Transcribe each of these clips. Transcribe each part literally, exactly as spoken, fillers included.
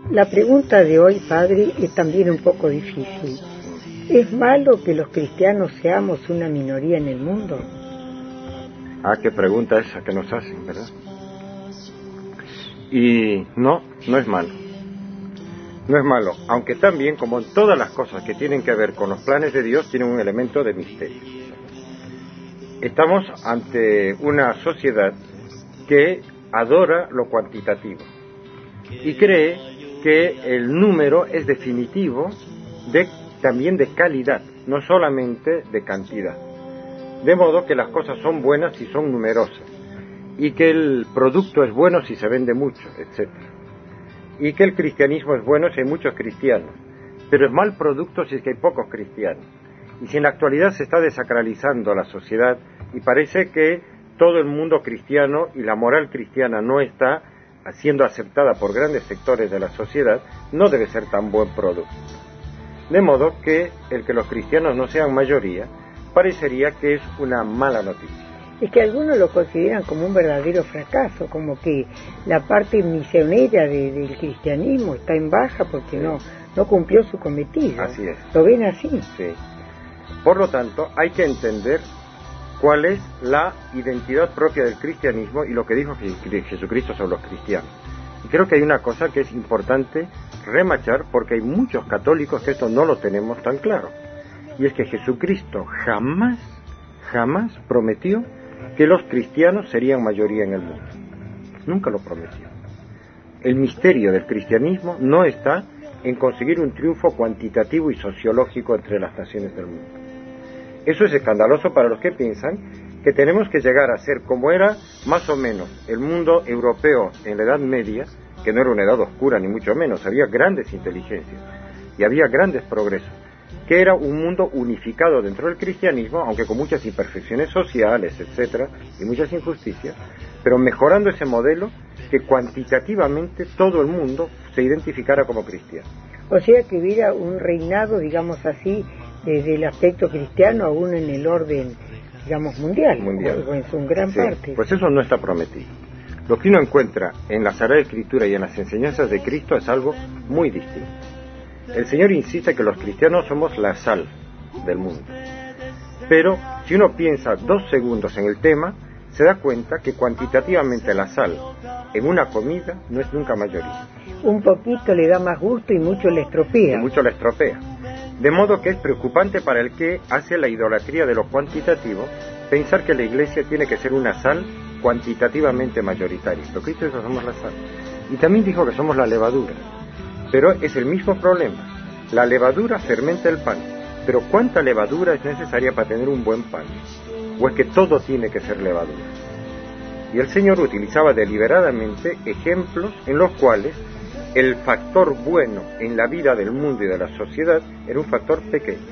La pregunta de hoy, padre, es también un poco difícil. ¿Es malo que los cristianos seamos una minoría en el mundo? Ah, qué pregunta esa que nos hacen, ¿verdad? Y no, no es malo. No es malo, aunque también, como en todas las cosas que tienen que ver con los planes de Dios, tienen un elemento de misterio. Estamos ante una sociedad que adora lo cuantitativo y cree que el número es definitivo de, también de calidad, no solamente de cantidad. De modo que las cosas son buenas si son numerosas, y que el producto es bueno si se vende mucho, etcétera. Y que el cristianismo es bueno si hay muchos cristianos, pero es mal producto si es que hay pocos cristianos. Y si en la actualidad se está desacralizando la sociedad y parece que todo el mundo cristiano y la moral cristiana no está siendo aceptada por grandes sectores de la sociedad, no debe ser tan buen producto. De modo que el que los cristianos no sean mayoría parecería que es una mala noticia. Es que algunos lo consideran como un verdadero fracaso, como que la parte misionera de, del cristianismo está en baja porque sí. no, no cumplió su cometido. Así es. ¿Lo ven así? Sí. Por lo tanto, hay que entender cuál es la identidad propia del cristianismo y lo que dijo Jesucristo sobre los cristianos. Y creo que hay una cosa que es importante remachar, porque hay muchos católicos que esto no lo tenemos tan claro. Y es que Jesucristo jamás, jamás prometió que los cristianos serían mayoría en el mundo. Nunca lo prometió. El misterio del cristianismo no está en conseguir un triunfo cuantitativo y sociológico entre las naciones del mundo. Eso es escandaloso para los que piensan que tenemos que llegar a ser como era más o menos el mundo europeo en la Edad Media, que no era una edad oscura ni mucho menos, había grandes inteligencias y había grandes progresos, que era un mundo unificado dentro del cristianismo, aunque con muchas imperfecciones sociales, etcétera, y muchas injusticias, pero mejorando ese modelo que cuantitativamente todo el mundo se identificara como cristiano. O sea que hubiera un reinado, digamos así, desde el aspecto cristiano aún en el orden, digamos, mundial, mundial. O en su gran sí, parte. Pues eso no está prometido. Lo que uno encuentra en la Sagrada Escritura y en las enseñanzas de Cristo es algo muy distinto. El Señor insiste que los cristianos somos la sal del mundo. Pero si uno piensa dos segundos en el tema, se da cuenta que cuantitativamente la sal en una comida no es nunca mayoría. Un poquito le da más gusto y mucho le estropea. Y mucho le estropea. De modo que es preocupante para el que hace la idolatría de lo cuantitativo pensar que la Iglesia tiene que ser una sal cuantitativamente mayoritaria. Pero Cristo dijo que somos la sal. Y también dijo que somos la levadura. Pero es el mismo problema. La levadura fermenta el pan. Pero ¿cuánta levadura es necesaria para tener un buen pan? ¿O es que todo tiene que ser levadura? Y el Señor utilizaba deliberadamente ejemplos en los cuales el factor bueno en la vida del mundo y de la sociedad era un factor pequeño.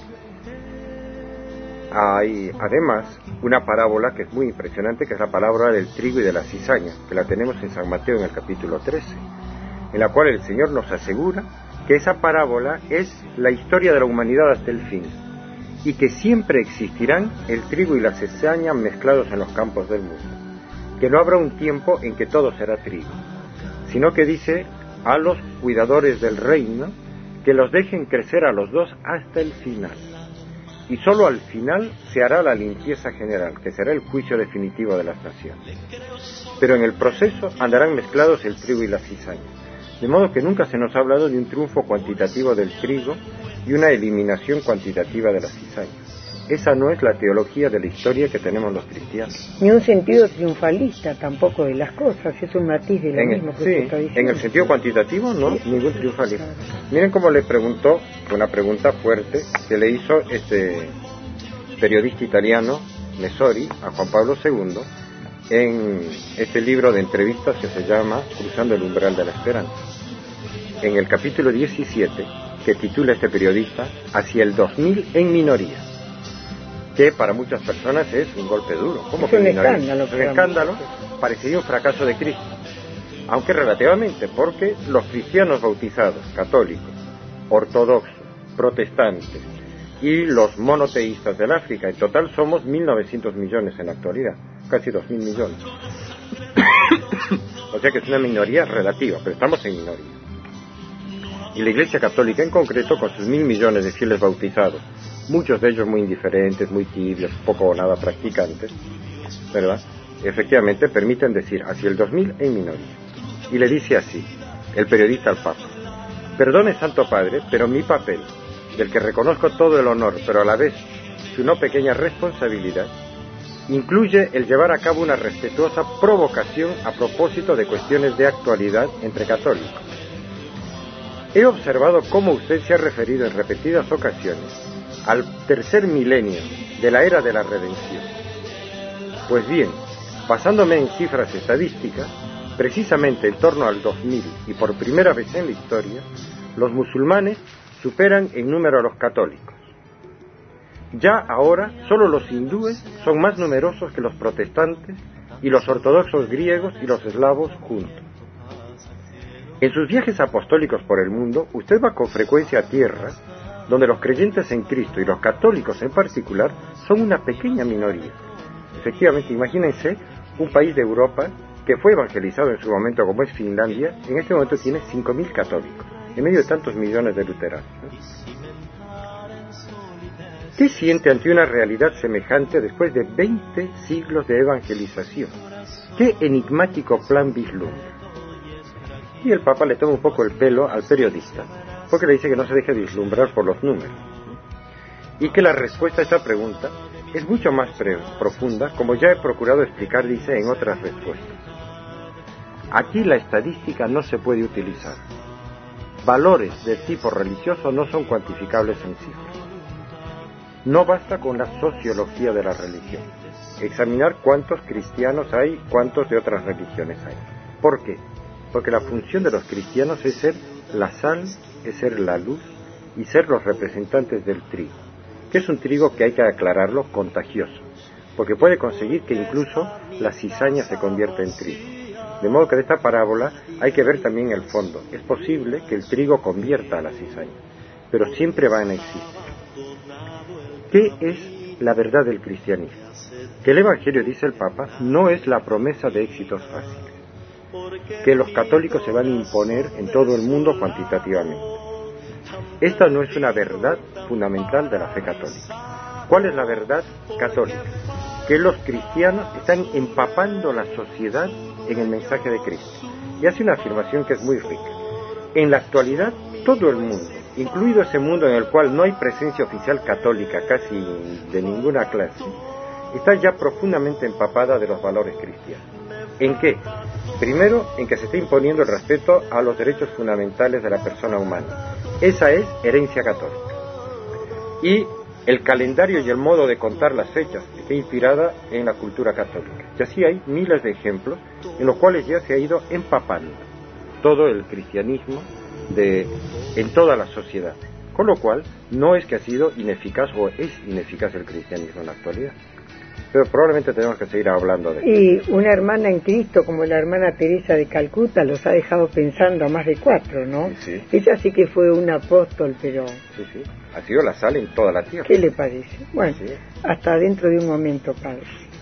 Hay además una parábola que es muy impresionante, que es la parábola del trigo y de la cizaña, que la tenemos en San Mateo en el capítulo trece, en la cual el Señor nos asegura que esa parábola es la historia de la humanidad hasta el fin, y que siempre existirán el trigo y la cizaña mezclados en los campos del mundo, que no habrá un tiempo en que todo será trigo, sino que dice a los cuidadores del reino que los dejen crecer a los dos hasta el final, y solo al final se hará la limpieza general, que será el juicio definitivo de las naciones. Pero en el proceso andarán mezclados el trigo y la cizaña, de modo que nunca se nos ha hablado de un triunfo cuantitativo del trigo y una eliminación cuantitativa de la cizaña. Esa no es la teología de la historia que tenemos los cristianos. Ni un sentido triunfalista tampoco de las cosas, es un matiz de lo en mismo el, que sí, usted está diciendo. En el sentido cuantitativo, no, sí, ningún triunfalismo. Miren cómo le preguntó, una pregunta fuerte, que le hizo este periodista italiano, Messori, a Juan Pablo segundo, en este libro de entrevistas que se llama Cruzando el umbral de la esperanza. En el capítulo diecisiete, que titula este periodista, Hacia el dos mil en minoría, que para muchas personas es un golpe duro. ¿Cómo es que un minoría? escándalo. Es un escándalo, parecería un fracaso de Cristo. Aunque relativamente, porque los cristianos bautizados, católicos, ortodoxos, protestantes y los monoteístas del África, en total somos mil novecientos millones en la actualidad, casi dos mil millones. O sea que es una minoría relativa, pero estamos en minoría. y la Iglesia Católica en concreto, con sus mil millones de fieles bautizados, muchos de ellos muy indiferentes, muy tibios, poco o nada practicantes, ¿verdad?, efectivamente permiten decir hacia el dos mil en minoría. Y le dice así el periodista al Papa: perdone, Santo Padre, pero mi papel, del que reconozco todo el honor, pero a la vez su no pequeña responsabilidad, incluye el llevar a cabo una respetuosa provocación a propósito de cuestiones de actualidad entre católicos. He observado cómo usted se ha referido en repetidas ocasiones al tercer milenio de la era de la redención. Pues bien, basándome en cifras estadísticas, precisamente en torno al dos mil y por primera vez en la historia, los musulmanes superan en número a los católicos. Ya ahora, solo los hindúes son más numerosos que los protestantes y los ortodoxos griegos y los eslavos juntos. En sus viajes apostólicos por el mundo, usted va con frecuencia a tierras donde los creyentes en Cristo y los católicos en particular son una pequeña minoría. Efectivamente, imagínense un país de Europa que fue evangelizado en su momento, como es Finlandia, en este momento tiene cinco mil católicos, en medio de tantos millones de luteranos. ¿Qué siente ante una realidad semejante después de veinte siglos de evangelización? ¿Qué enigmático plan vislumbra? Y el Papa le toma un poco el pelo al periodista, porque le dice que no se deje vislumbrar por los números, y que la respuesta a esta pregunta es mucho más pre- profunda, como ya he procurado explicar, dice, en otras respuestas. Aquí la estadística no se puede utilizar. Valores de tipo religioso no son cuantificables en cifras. No basta con la sociología de la religión, examinar cuántos cristianos hay, cuántos de otras religiones hay. ¿Por qué? Porque la función de los cristianos es ser la sal, es ser la luz y ser los representantes del trigo, que es un trigo que hay que aclararlo contagioso, porque puede conseguir que incluso la cizaña se convierta en trigo. De modo que de esta parábola hay que ver también el fondo. Es posible que el trigo convierta a la cizaña, pero siempre van a existir. ¿Qué es la verdad del cristianismo? Que el Evangelio, dice el Papa, no es la promesa de éxitos fáciles, que los católicos se van a imponer en todo el mundo cuantitativamente. Esta no es una verdad fundamental de la fe católica. ¿Cuál es la verdad católica? Que los cristianos están empapando la sociedad en el mensaje de Cristo. Y hace una afirmación que es muy rica. En la actualidad, todo el mundo, incluido ese mundo en el cual no hay presencia oficial católica casi de ninguna clase, está ya profundamente empapada de los valores cristianos. ¿En qué? Primero, en que se está imponiendo el respeto a los derechos fundamentales de la persona humana. Esa es herencia católica. Y el calendario y el modo de contar las fechas está inspirada en la cultura católica. Y así hay miles de ejemplos en los cuales ya se ha ido empapando todo el cristianismo de, en toda la sociedad. Con lo cual, no es que ha sido ineficaz o es ineficaz el cristianismo en la actualidad. Pero probablemente tenemos que seguir hablando de esto. Y una hermana en Cristo como la hermana Teresa de Calcuta los ha dejado pensando a más de cuatro, ¿no? Sí, sí. Ella sí que fue un apóstol, pero... Sí, sí. Ha sido la sal en toda la tierra. ¿Qué le parece? Bueno, sí. Hasta dentro de un momento, padre.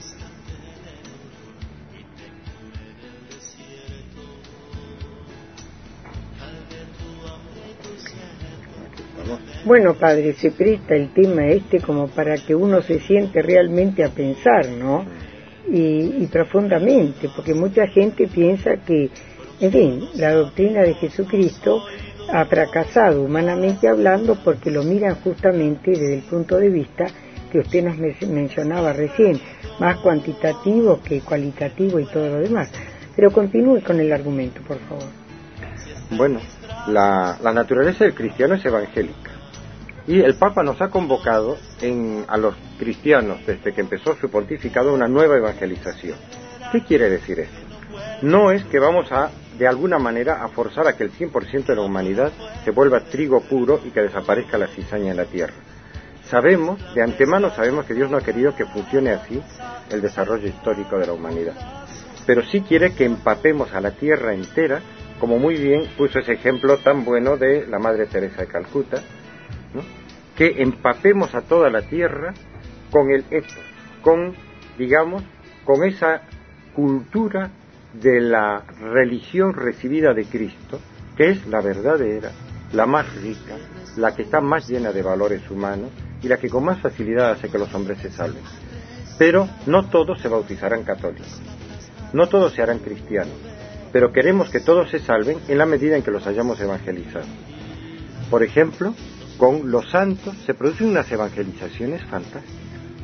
Bueno, padre, se presta el tema este como para que uno se siente realmente a pensar, ¿no? Y, y profundamente, porque mucha gente piensa que, en fin, la doctrina de Jesucristo ha fracasado humanamente hablando porque lo miran justamente desde el punto de vista que usted nos mencionaba recién, más cuantitativo que cualitativo y todo lo demás. Pero continúe con el argumento, por favor. Bueno, la, la naturaleza del cristiano es evangélica. Y el Papa nos ha convocado en, a los cristianos, desde que empezó su pontificado, a una nueva evangelización. ¿Qué quiere decir esto? No es que vamos a, de alguna manera, a forzar a que el cien por ciento de la humanidad se vuelva trigo puro y que desaparezca la cizaña en la tierra. Sabemos, de antemano sabemos que Dios no ha querido que funcione así el desarrollo histórico de la humanidad. Pero sí quiere que empapemos a la tierra entera, como muy bien puso ese ejemplo tan bueno de la Madre Teresa de Calcuta, ¿no? Que empapemos a toda la tierra con el ethos, con, digamos, con esa cultura de la religión recibida de Cristo, que es la verdadera, la más rica, la que está más llena de valores humanos y la que con más facilidad hace que los hombres se salven. Pero no todos se bautizarán católicos, no todos se harán cristianos, pero queremos que todos se salven en la medida en que los hayamos evangelizado. Por ejemplo, con los santos se producen unas evangelizaciones fantásticas,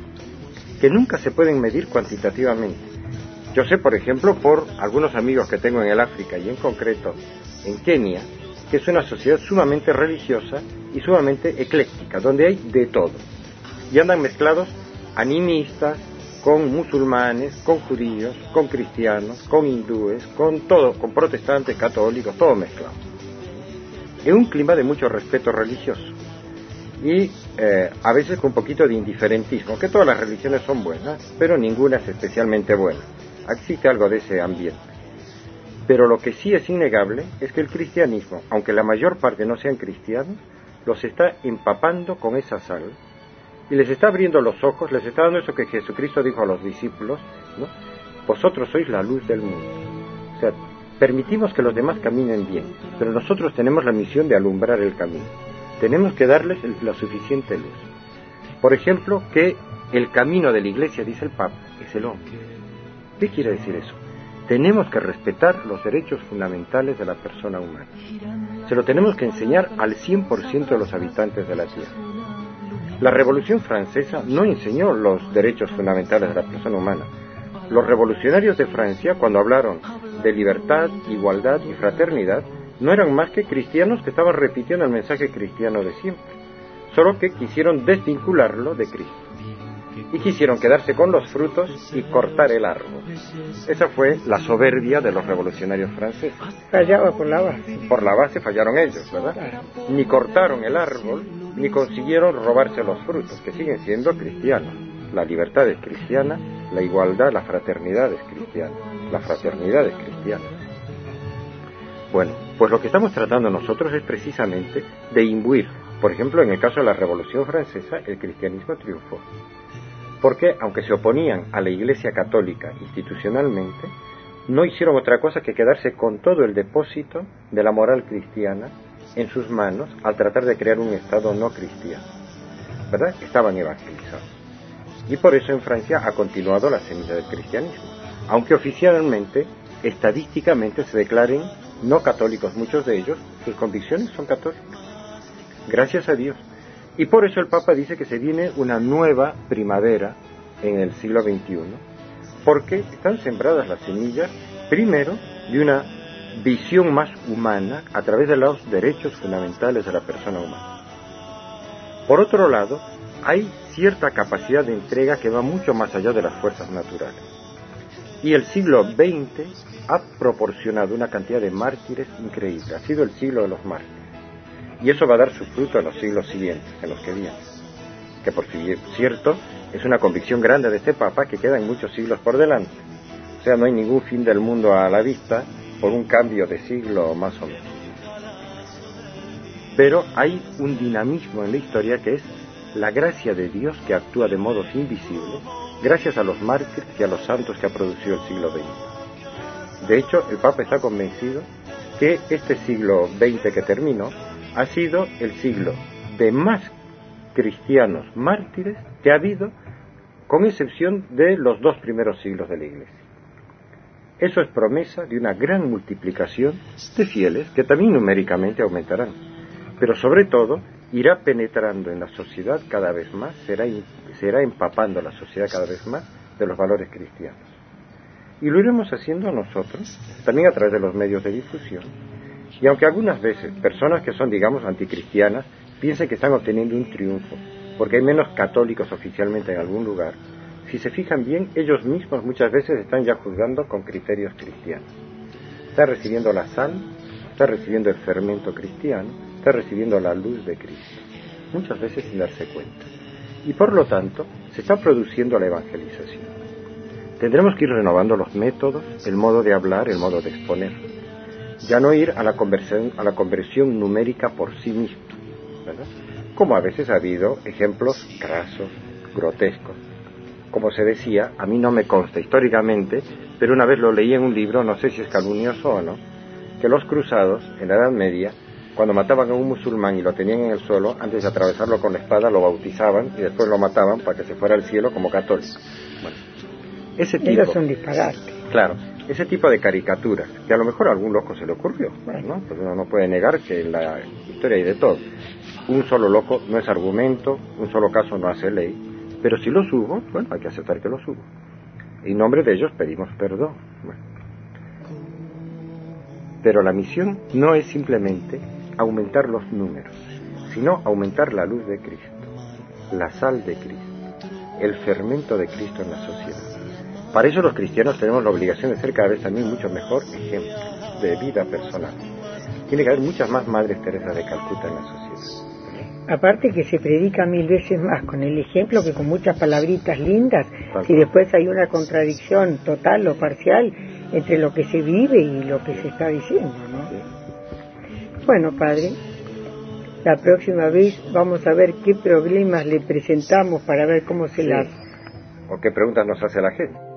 que nunca se pueden medir cuantitativamente. Yo sé, por ejemplo, por algunos amigos que tengo en el África y en concreto en Kenia, que es una sociedad sumamente religiosa y sumamente ecléctica, donde hay de todo. Y andan mezclados animistas, con musulmanes, con judíos, con cristianos, con hindúes, con todo, con protestantes, católicos, todo mezclado. En un clima de mucho respeto religioso. Y eh, a veces con un poquito de indiferentismo, que todas las religiones son buenas, pero ninguna es especialmente buena. Existe algo de ese ambiente. Pero lo que sí es innegable es que el cristianismo, aunque la mayor parte no sean cristianos, los está empapando con esa sal y les está abriendo los ojos, les está dando eso que Jesucristo dijo a los discípulos, ¿no? Vosotros sois la luz del mundo. O sea, permitimos que los demás caminen bien, pero nosotros tenemos la misión de alumbrar el camino. Tenemos que darles el, la suficiente luz. Por ejemplo, que el camino de la Iglesia, dice el Papa, es el hombre. ¿Qué quiere decir eso? Tenemos que respetar los derechos fundamentales de la persona humana. Se lo tenemos que enseñar al cien por ciento de los habitantes de la Tierra. La Revolución Francesa no enseñó los derechos fundamentales de la persona humana. Los revolucionarios de Francia, cuando hablaron de libertad, igualdad y fraternidad, no eran más que cristianos que estaban repitiendo el mensaje cristiano de siempre, solo que quisieron desvincularlo de Cristo. Y quisieron quedarse con los frutos y cortar el árbol. Esa fue la soberbia de los revolucionarios franceses. Fallaba por la base. Por la base fallaron ellos, ¿verdad? Claro. Ni cortaron el árbol, ni consiguieron robarse los frutos, que siguen siendo cristianos. La libertad es cristiana, la igualdad, la fraternidad es cristiana. La fraternidad es cristiana. Bueno, pues lo que estamos tratando nosotros es precisamente de imbuir. Por ejemplo, en el caso de la Revolución Francesa, el cristianismo triunfó. Porque, aunque se oponían a la Iglesia Católica institucionalmente, no hicieron otra cosa que quedarse con todo el depósito de la moral cristiana en sus manos al tratar de crear un Estado no cristiano, ¿verdad? Estaban evangelizados. Y por eso en Francia ha continuado la semilla del cristianismo, aunque oficialmente, estadísticamente se declaren no católicos muchos de ellos, sus convicciones son católicas. Gracias a Dios. Y por eso el Papa dice que se viene una nueva primavera en el siglo veintiuno, porque están sembradas las semillas, primero, de una visión más humana a través de los derechos fundamentales de la persona humana. Por otro lado, hay cierta capacidad de entrega que va mucho más allá de las fuerzas naturales. Y el siglo veinte ha proporcionado una cantidad de mártires increíble, ha sido el siglo de los mártires. Y eso va a dar su fruto en los siglos siguientes, en los que vienen. Que por cierto, es una convicción grande de este Papa que quedan muchos siglos por delante. O sea, no hay ningún fin del mundo a la vista por un cambio de siglo más o menos. Pero hay un dinamismo en la historia que es la gracia de Dios que actúa de modos invisibles gracias a los mártires y a los santos que ha producido el siglo veinte. De hecho, el Papa está convencido que este siglo veinte que terminó ha sido el siglo de más cristianos mártires que ha habido, con excepción de los dos primeros siglos de la Iglesia. Eso es promesa de una gran multiplicación de fieles que también numéricamente aumentarán, pero sobre todo irá penetrando en la sociedad cada vez más, será, será empapando la sociedad cada vez más de los valores cristianos. Y lo iremos haciendo nosotros, también a través de los medios de difusión. Y aunque algunas veces personas que son, digamos, anticristianas piensen que están obteniendo un triunfo, porque hay menos católicos oficialmente en algún lugar, si se fijan bien, ellos mismos muchas veces están ya juzgando con criterios cristianos. Está recibiendo la sal, está recibiendo el fermento cristiano, está recibiendo la luz de Cristo, muchas veces sin darse cuenta. Y por lo tanto, se está produciendo la evangelización. Tendremos que ir renovando los métodos, el modo de hablar, el modo de exponer. Ya no ir a la conversión, a la conversión numérica por sí mismo, ¿verdad? Como a veces ha habido ejemplos crasos, grotescos. Como se decía, a mí no me consta históricamente, pero una vez lo leí en un libro, no sé si es calumnioso o no, que los cruzados, en la Edad Media, cuando mataban a un musulmán y lo tenían en el suelo, antes de atravesarlo con la espada, lo bautizaban y después lo mataban para que se fuera al cielo como católico. Bueno, ese tipo... Ellos son disparates. Claro, ese tipo de caricaturas, que a lo mejor a algún loco se le ocurrió, ¿no? Pues uno no puede negar que en la historia hay de todo. Un solo loco no es argumento, un solo caso no hace ley, pero si los hubo, bueno, hay que aceptar que los hubo. En nombre de ellos pedimos perdón. Bueno. Pero la misión no es simplemente aumentar los números, sino aumentar la luz de Cristo, la sal de Cristo, el fermento de Cristo en la sociedad. Para eso los cristianos tenemos la obligación de ser cada vez también mucho mejor ejemplo de vida personal. Tiene que haber muchas más Madres Teresas de Calcuta en la sociedad. Aparte que se predica mil veces más con el ejemplo que con muchas palabritas lindas, y después hay una contradicción total o parcial entre lo que se vive y lo que se está diciendo, ¿no? Sí. Bueno, padre, la próxima vez vamos a ver qué problemas le presentamos para ver cómo se sí. las... o qué preguntas nos hace la gente.